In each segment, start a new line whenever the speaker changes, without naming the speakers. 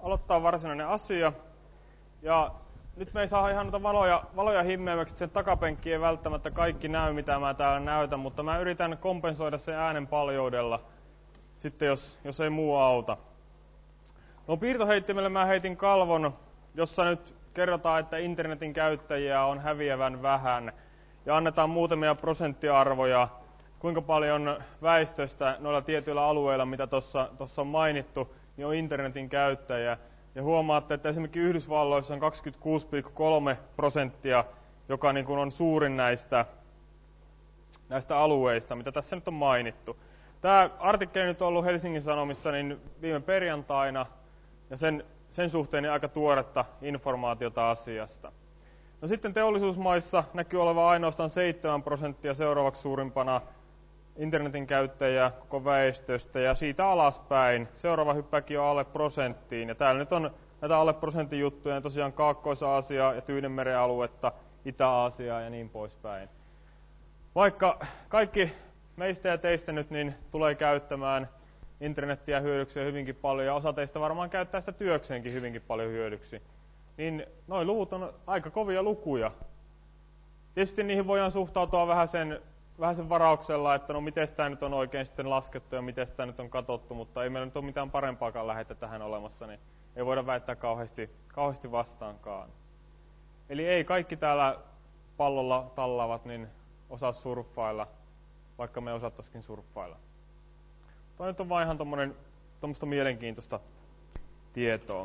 aloittaa varsinainen asia. Ja nyt me ei saa ihan noita valoja himmeämmäksi, sen takapenkki ei välttämättä kaikki näy, mitä mä täällä näytän, mutta mä yritän kompensoida sen äänen paljoudella, sitten jos ei muu auta. No piirtoheittimelle mä heitin kalvon, jossa nyt kerrotaan, että internetin käyttäjiä on häviävän vähän. Ja annetaan muutamia prosenttiarvoja, kuinka paljon väestöstä noilla tietyillä alueilla, mitä tuossa on mainittu, niin on internetin käyttäjiä. Ja huomaatte, että esimerkiksi Yhdysvalloissa on 26,3%, joka niin kuin on suurin näistä alueista, mitä tässä nyt on mainittu. Tämä artikkeli nyt on ollut Helsingin Sanomissa niin viime perjantaina, ja sen suhteen niin aika tuoretta informaatiota asiasta. No sitten teollisuusmaissa näkyy olevan ainoastaan 7% seuraavaksi suurimpana internetin käyttäjä koko väestöstä, ja siitä alaspäin seuraava hyppäkin on alle prosenttiin. Ja täällä nyt on näitä alle prosentin juttuja, tosiaan Kaakkois-Aasia ja Tyynenmeren aluetta, Itä-Aasia ja niin poispäin. Vaikka kaikki meistä ja teistä nyt niin tulee käyttämään internettiä hyödykseen hyvinkin paljon, ja osa teistä varmaan käyttää sitä työkseenkin hyvinkin paljon hyödyksi, niin noi luvut on aika kovia lukuja. Tietysti niihin voidaan suhtautua vähän sen varauksella, että no miten tämä nyt on oikein sitten laskettu ja miten tämä nyt on katsottu, mutta ei meillä nyt ole mitään parempaakaan lähdettä tähän olemassa, niin ei voida väittää kauheasti vastaankaan. Eli ei kaikki täällä pallolla tallaavat niin osaa surffailla, vaikka me osattaisikin surffailla. Tuo nyt on vaan ihan tuommoista mielenkiintoista tietoa.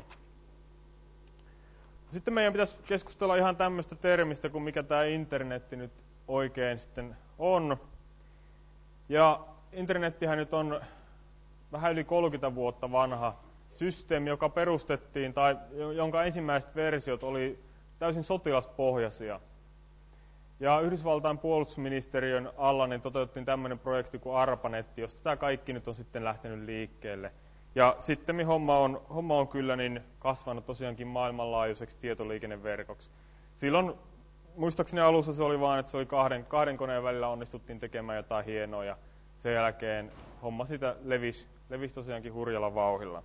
Sitten meidän pitäisi keskustella ihan tämmöistä termistä kuin mikä tämä internetti nyt oikein sitten on. Ja internettihän nyt on vähän yli 30 vuotta vanha systeemi, joka perustettiin, tai jonka ensimmäiset versiot oli täysin sotilaspohjaisia. Ja Yhdysvaltain puolustusministeriön alla niin toteutettiin tämmöinen projekti kuin ARPANET, josta tämä kaikki nyt on sitten lähtenyt liikkeelle. Ja sitten homma on kyllä niin kasvanut tosiaankin maailmanlaajuiseksi tietoliikenneverkoksi. Silloin muistaakseni alussa se oli vaan, että se oli kahden koneen välillä onnistuttiin tekemään jotain hienoa, ja sen jälkeen homma siitä levisi tosiaankin hurjalla vauhdilla.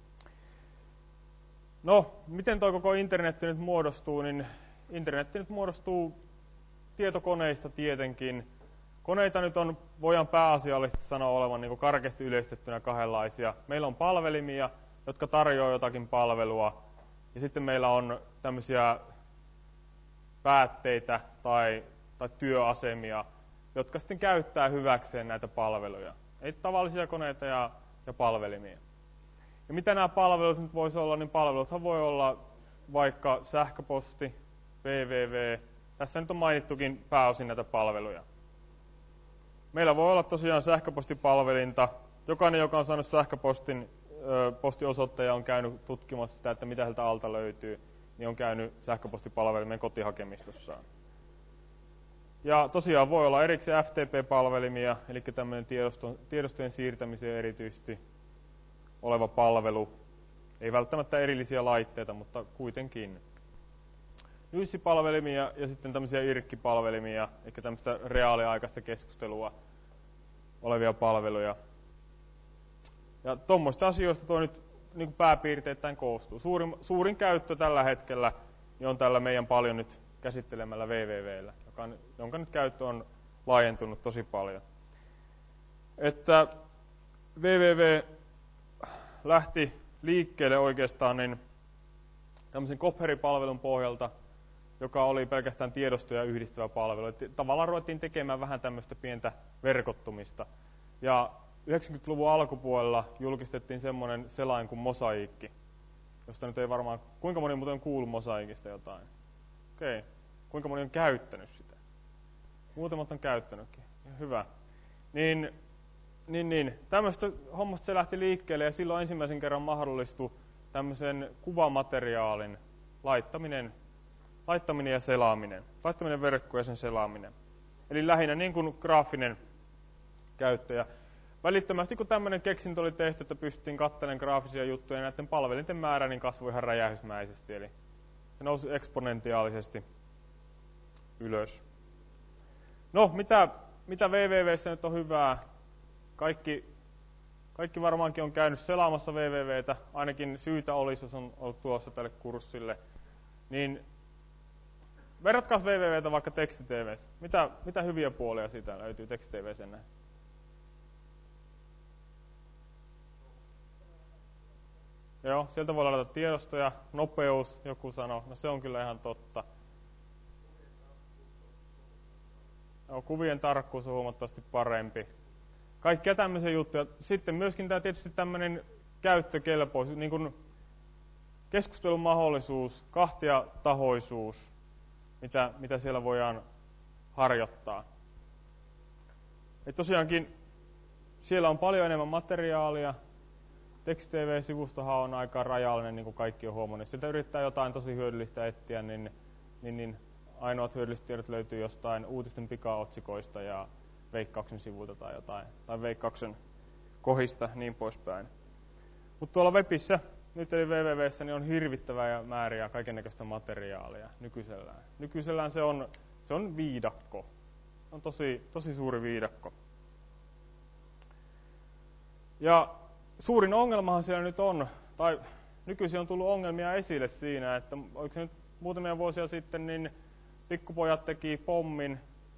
No, miten tuo koko internetti nyt muodostuu, niin internetti nyt muodostuu tietokoneista tietenkin. Koneita nyt voidaan pääasiallisesti sanoa olevan niin karkeasti yleistettynä kahdenlaisia. Meillä on palvelimia, jotka tarjoaa jotakin palvelua, ja sitten meillä on tämmöisiä päätteitä tai työasemia, jotka sitten käyttää hyväkseen näitä palveluja. Ei tavallisia koneita ja palvelimia. Ja mitä nämä palvelut nyt voisi olla, niin palveluthan voi olla vaikka sähköposti, www. Tässä nyt on mainittukin pääosin näitä palveluja. Meillä voi olla tosiaan sähköpostipalvelinta. Jokainen, joka on saanut postiosoitteen ja on käynyt tutkimassa sitä, että mitä sieltä alta löytyy, niin on käynyt sähköpostipalvelimen kotihakemistossaan. Ja tosiaan voi olla erikseen FTP-palvelimia, eli tämmöinen tiedostojen siirtämiseen erityisesti oleva palvelu. Ei välttämättä erillisiä laitteita, mutta kuitenkin. Nyyssipalvelimia ja sitten tämmöisiä IRC-palvelimia, eli tämmöistä reaaliaikaista keskustelua olevia palveluja. Ja tuommoista asioista tuo nyt niin pääpiirteittäin koostuu. Suurin käyttö tällä hetkellä niin on tällä meidän paljon nyt käsittelemällä www:llä, jonka nyt käyttö on laajentunut tosi paljon. Että www lähti liikkeelle oikeastaan niin tämmöisen Kopher-palvelun pohjalta, joka oli pelkästään tiedostoja yhdistävä palvelu. Tavallaan ruvettiin tekemään vähän tämmöistä pientä verkottumista. Ja 90-luvun alkupuolella julkistettiin semmoinen selain kuin Mosaikki, josta nyt ei varmaan... Kuinka moni muuten on kuullut Mosaikista jotain? Okei. Kuinka moni on käyttänyt sitä? Muutamat on käyttänytkin. Hyvä. Niin. Tämmöistä hommasta se lähti liikkeelle, ja silloin ensimmäisen kerran mahdollistui tämmöisen kuvamateriaalin laittaminen ja selaaminen. Laittaminen verkkoon ja sen selaaminen. Eli lähinnä niin kuin graafinen käyttö. Välittömästi kun tämmöinen keksintö oli tehty, että pystyttiin katselemaan graafisia juttuja, ja näiden palvelinten määrä niin kasvoi ihan räjähdysmäisesti. Eli se nousi eksponentiaalisesti ylös. No, mitä www:ssä nyt on hyvää? Kaikki Kaikki varmaankin on käynyt selaamassa www:tä, ainakin syytä olisi, jos on ollut tulossa tälle kurssille. Niin verratkaas www:tä vaikka teksti-tv:ssä. Mitä hyviä puolia siitä löytyy teksti-tv:ssä näin? Joo, sieltä voi ladata tiedostoja, nopeus, joku sanoo, no se on kyllä ihan totta. Joo, kuvien tarkkuus on huomattavasti parempi. Kaikkia tämmöisiä juttuja. Sitten myöskin tämä tietysti tämmöinen käyttökelpoisuus, niin kuin keskustelun mahdollisuus, kahtiatahoisuus, mitä siellä voidaan harjoittaa. Et tosiaankin siellä on paljon enemmän materiaalia. Teksti-tv-sivustohan on aika rajallinen, niin kuin kaikki on huomannut. Sieltä yrittää jotain tosi hyödyllistä etsiä, niin ainoat hyödylliset tiedot löytyy jostain uutisten pikaotsikoista ja Veikkauksen sivuilta tai jotain, tai Veikkauksen kohista, niin poispäin. Mutta tuolla webissä, nyt eli www:ssä, niin on hirvittävää määriä kaikennäköistä materiaalia nykyisellään. Nykyisellään se on viidakko. Se on tosi suuri viidakko. Ja suurin ongelmahan siellä nyt on, tai nykyisin on tullut ongelmia esille siinä, että oliko se nyt muutamia vuosia sitten, niin pikkupojat teki pommin,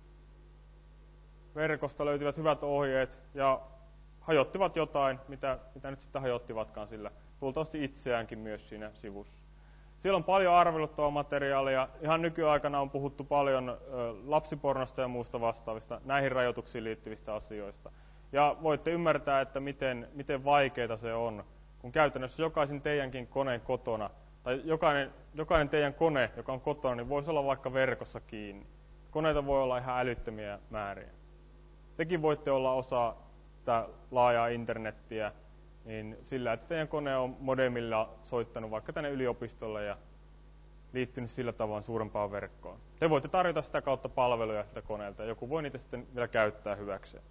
verkosta löytyvät hyvät ohjeet ja hajottivat jotain, mitä nyt sitten hajottivatkaan sillä. Luultavasti itseäänkin myös siinä sivussa. Siellä on paljon arveluttavaa materiaalia. Ihan nykyaikana on puhuttu paljon lapsipornosta ja muusta vastaavista, näihin rajoituksiin liittyvistä asioista. Ja voitte ymmärtää, että miten vaikeaa se on, kun käytännössä jokaisen teidänkin koneen kotona, tai jokainen teidän kone, joka on kotona, niin voisi olla vaikka verkossa kiinni. Koneita voi olla ihan älyttömiä määriä. Tekin voitte olla osa tätä laajaa internettiä niin sillä, että teidän kone on modemilla soittanut vaikka tänne yliopistolle ja liittynyt sillä tavoin suurempaan verkkoon. Te voitte tarjota sitä kautta palveluja siltä koneelta ja joku voi niitä sitten vielä käyttää hyväkseen.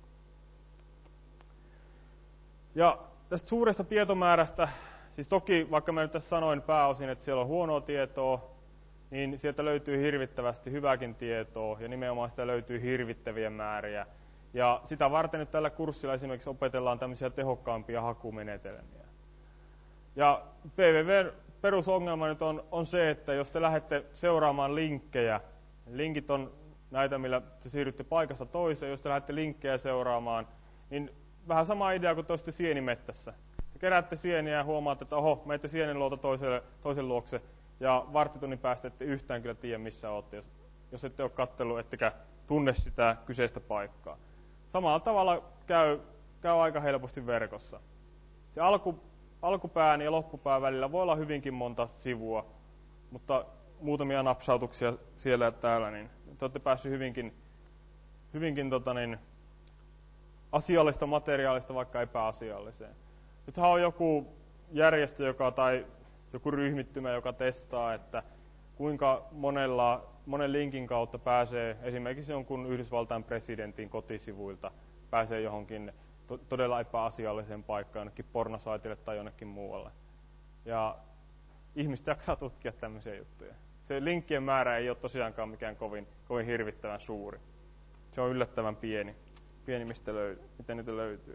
Ja tästä suuresta tietomäärästä, siis toki vaikka mä nyt tässä sanoin pääosin, että siellä on huonoa tietoa, niin sieltä löytyy hirvittävästi hyvääkin tietoa ja nimenomaan sitä löytyy hirvittäviä määriä. Ja sitä varten nyt tällä kurssilla esimerkiksi opetellaan tämmöisiä tehokkaampia hakumenetelmiä. Ja www-perusongelma nyt on se, että jos te lähdette seuraamaan linkkejä, linkit on näitä, millä te siirrytte paikasta toiseen, jos te lähdette linkkejä seuraamaan, niin vähän sama idea kuin toisitte sienimettässä. Te keräätte sieniä ja huomaatte, että oho, menette sienen luota toisen luokse, ja varttitunnin päästä ette yhtään kyllä tiedä, missä olette, jos ette ole katsellut, ettekä tunne sitä kyseistä paikkaa. Samalla tavalla käy aika helposti verkossa. Se alkupään ja loppupään välillä voi olla hyvinkin monta sivua, mutta muutamia napsautuksia siellä ja täällä, niin te olette päässeet hyvinkin asiallista materiaalista vaikka epäasialliseen. Nythän on joku järjestö tai joku ryhmittymä, joka testaa, että kuinka monen linkin kautta pääsee esimerkiksi jonkun Yhdysvaltain presidentin kotisivuilta, pääsee johonkin todella epäasialliseen paikkaan, jonnekin pornosaitille tai jonnekin muualle. Ja ihmiset jaksaa tutkia tämmöisiä juttuja. Se linkkien määrä ei ole tosiaankaan mikään kovin hirvittävän suuri. Se on yllättävän pieni miten niitä löytyy.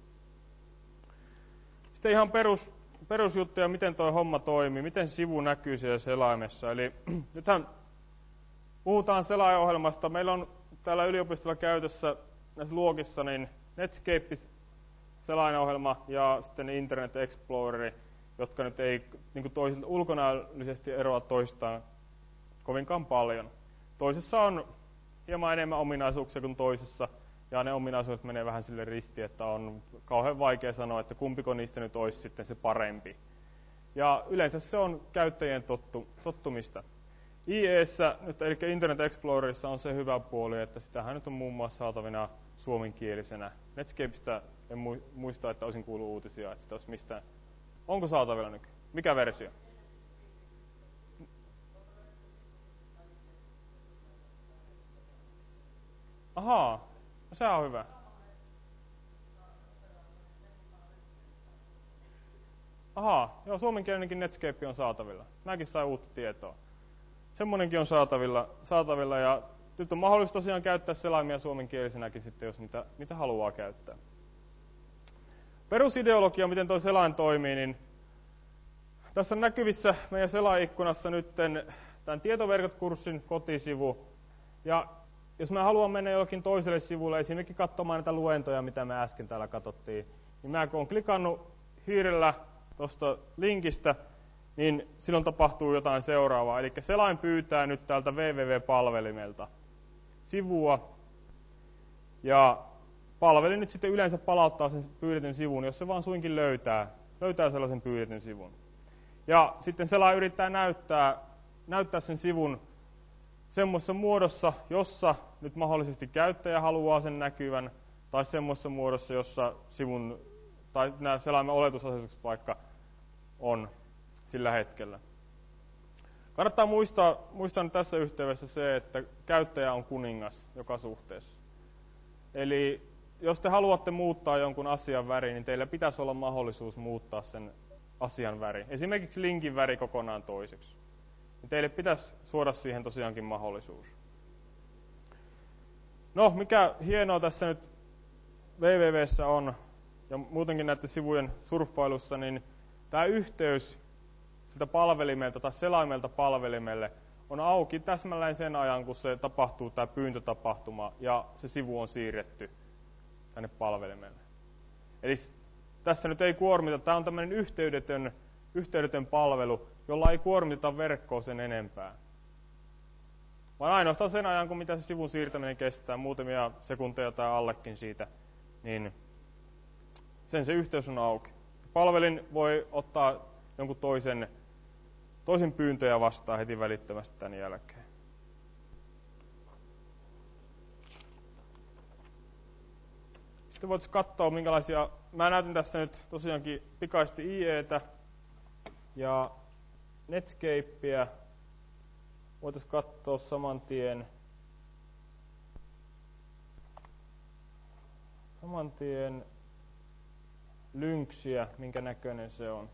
Sitten ihan perusjuttuja, miten tuo homma toimii, miten se sivu näkyy siellä selaimessa. Eli nythän puhutaan selaajaohjelmasta. Meillä on täällä yliopistolla käytössä näissä luokissa niin Netscape-selainaohjelma ja sitten Internet Explorer, jotka nyt ei niin kuin ulkonäöllisesti eroa toistaan kovinkaan paljon. Toisessa on hieman enemmän ominaisuuksia kuin toisessa, ja ne ominaisuudet menee vähän sille ristiin, että on kauhean vaikea sanoa, että kumpiko niistä nyt olisi sitten se parempi. Ja yleensä se on käyttäjien tottumista. IE:ssä, eli Internet Explorerissa on se hyvä puoli, että sitähän nyt on muun muassa saatavina suomenkielisenä. Netscapeista en muista, että olisin kuullut uutisia, että sitä olisi mistään. Onko saatavilla nyt? Mikä versio? Ahaa, no se on hyvä. Ahaa, joo, suomenkielinenkin Netscape on saatavilla. Mäkin sain uutta tietoa. Semmoinenkin on saatavilla ja nyt on mahdollista tosiaan käyttää selaimia suomenkielisenäkin sitten, jos niitä haluaa käyttää. Perusideologia, miten tuo selain toimii, niin tässä on näkyvissä meidän selaikkunassa nyt tämän tietoverkot-kurssin kotisivu. Ja jos mä haluan mennä jollekin toiselle sivulle, esimerkiksi katsomaan näitä luentoja, mitä me äsken täällä katsottiin, niin mä kun on klikannut hiirellä tuosta linkistä, niin silloin tapahtuu jotain seuraavaa. Eli selain pyytää nyt täältä www-palvelimelta sivua, ja palvelin nyt sitten yleensä palauttaa sen pyydetyn sivun, jos se vaan suinkin löytää sellaisen pyydetyn sivun. Ja sitten selain yrittää näyttää sen sivun semmoisessa muodossa, jossa nyt mahdollisesti käyttäjä haluaa sen näkyvän, tai semmoisessa muodossa, jossa sivun tai nämä selaimen oletusasetukset vaikka on sillä hetkellä. Kannattaa muistaa nyt tässä yhteydessä se, että käyttäjä on kuningas joka suhteessa. Eli jos te haluatte muuttaa jonkun asian värin, niin teillä pitäisi olla mahdollisuus muuttaa sen asian väri. Esimerkiksi linkin väri kokonaan toiseksi. Teille pitäisi suoda siihen tosiaankin mahdollisuus. No, mikä hienoa tässä nyt www:ssä on, ja muutenkin näiden sivujen surffailussa, niin tämä yhteys siltä palvelimelta tai selaimelta palvelimelle on auki täsmälleen sen ajan, kun se tapahtuu, tämä pyyntötapahtuma, ja se sivu on siirretty tänne palvelimelle. Eli tässä nyt ei kuormita, tämä on tämmöinen yhteydetön palvelu, jolla ei kuormiteta verkkoa sen enempää. Vaan ainoastaan sen ajan, kun mitä se sivun siirtäminen kestää, muutamia sekunteja tai allekin siitä, niin se yhteys on auki. Palvelin voi ottaa jonkun toisen pyyntöjä vastaan heti välittömästi tämän jälkeen. Sitten voitaisiin katsoa, minkälaisia. Mä näytän tässä nyt tosiaankin pikaisesti IEtä ja Netscapea. Voitaisiin katsoa saman tien Lynxiä, minkä näköinen se on.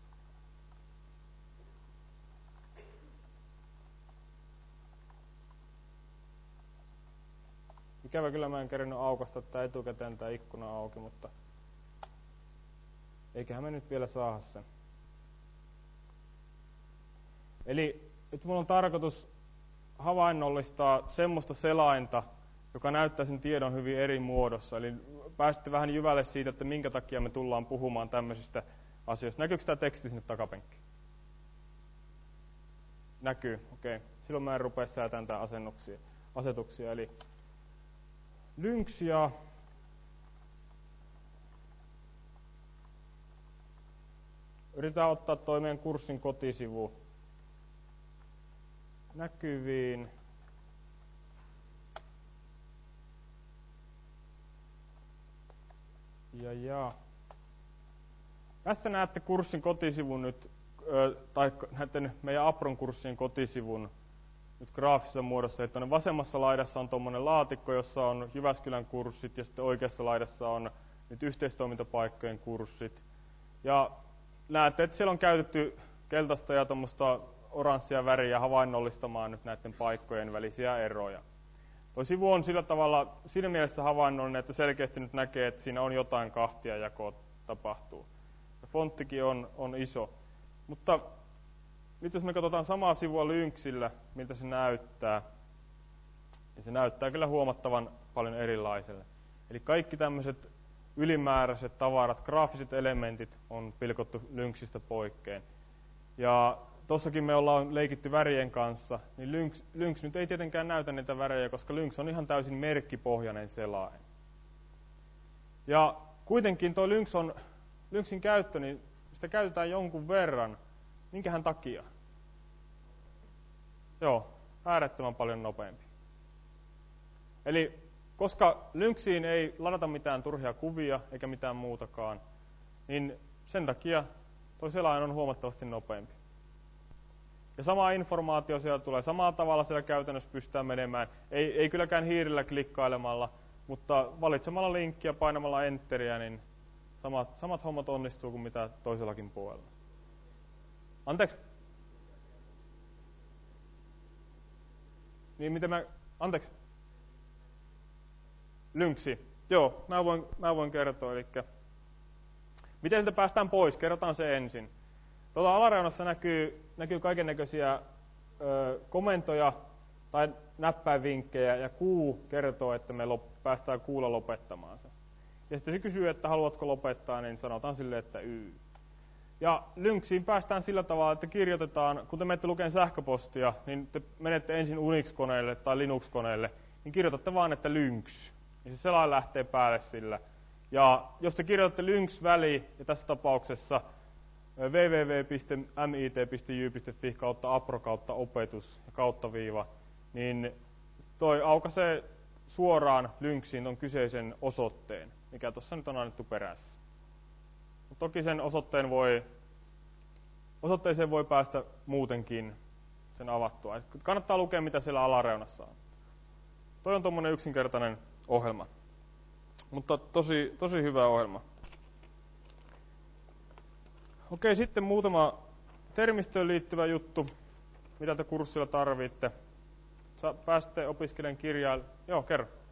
Ikävä kyllä mä en kerinyt aukaista tätä etukäteen tää ikkuna auki, mutta eiköhän me nyt vielä saada sen. Eli nyt mulla on tarkoitus havainnollistaa semmoista selainta, joka näyttää sen tiedon hyvin eri muodossa. Eli pääsitte vähän jyvälle siitä, että minkä takia me tullaan puhumaan tämmöisistä asioista. Näkyykö tämä teksti sinne takapenkkiin? Näkyy, okei. Silloin mä en rupea säätämään tää asetuksia. Eli Lynxia. Yritetään ottaa toi meidän kurssin kotisivu näkyviin. Ja. Tässä näette kurssin kotisivun nyt, tai näette meidän Apron kurssien kotisivun nyt graafisessa muodossa. Että vasemmassa laidassa on tuommoinen laatikko, jossa on Jyväskylän kurssit, ja sitten oikeassa laidassa on nyt yhteistoimintapaikkojen kurssit. Ja näette, että siellä on käytetty keltaista ja tuommoista oranssia väriä havainnollistamaan nyt näiden paikkojen välisiä eroja. Tuo sivu on sillä tavalla siinä mielessä havainnollinen, että selkeästi nyt näkee, että siinä on jotain kahtiajakoa tapahtuu. Ja fonttikin on iso. Mutta nyt jos me katsotaan samaa sivua Lynxillä, miltä se näyttää, niin se näyttää kyllä huomattavan paljon erilaiselle. Eli kaikki tämmöiset ylimääräiset tavarat, graafiset elementit on pilkottu Lynxistä poikkeen. Ja tossakin me ollaan leikitty värien kanssa, niin Lynx nyt ei tietenkään näytä niitä värejä, koska Lynx on ihan täysin merkkipohjainen selain. Ja kuitenkin tuo Lynxin käyttö, niin sitä käytetään jonkun verran. Minkähän takia? Joo, äärettömän paljon nopeampi. Eli koska Lynxiin ei ladata mitään turhia kuvia eikä mitään muutakaan, niin sen takia tuo selain on huomattavasti nopeampi. Ja sama informaatio siellä tulee samalla tavalla, siellä käytännössä pystytään menemään. Ei kylläkään hiirillä klikkailemalla, mutta valitsemalla linkkiä, painamalla enteriä, niin samat hommat onnistuu kuin mitä toisellakin puolella. Anteeksi? Niin miten anteeksi? Lynxi. Joo, mä voin kertoa, eli Miten sieltä päästään pois? Kerrotaan se ensin. Tuolla alareunassa näkyy kaikennäköisiä komentoja tai näppäinvinkkejä, ja kuu kertoo, että me päästään kuulla lopettamaan se. Ja sitten se kysyy, että haluatko lopettaa, niin sanotaan silleen, että Ja Lynxiin päästään sillä tavalla, että kirjoitetaan, kun te menette lukemaan sähköpostia, niin te menette ensin Unix-koneelle tai Linux-koneelle, niin kirjoitatte vaan, että Lynx. Ja se selain lähtee päälle sillä. Ja jos te kirjoitatte Lynx-väli, ja tässä tapauksessa www.mit.jy.fi kautta apro kautta opetus ja kautta viiva, niin toi aukaisee suoraan Lynxiin ton kyseisen osoitteen, mikä tuossa nyt on annettu perässä. Toki sen osoitteeseen voi päästä muutenkin sen avattua. Kannattaa lukea, mitä siellä alareunassa on. Toi on tommonen yksinkertainen ohjelma. Mutta tosi hyvä ohjelma. Okei, sitten muutama termistöön liittyvä juttu, mitä te kurssilla tarvitte. Pääsette opiskelemaan kirjailla. Joo, kerro.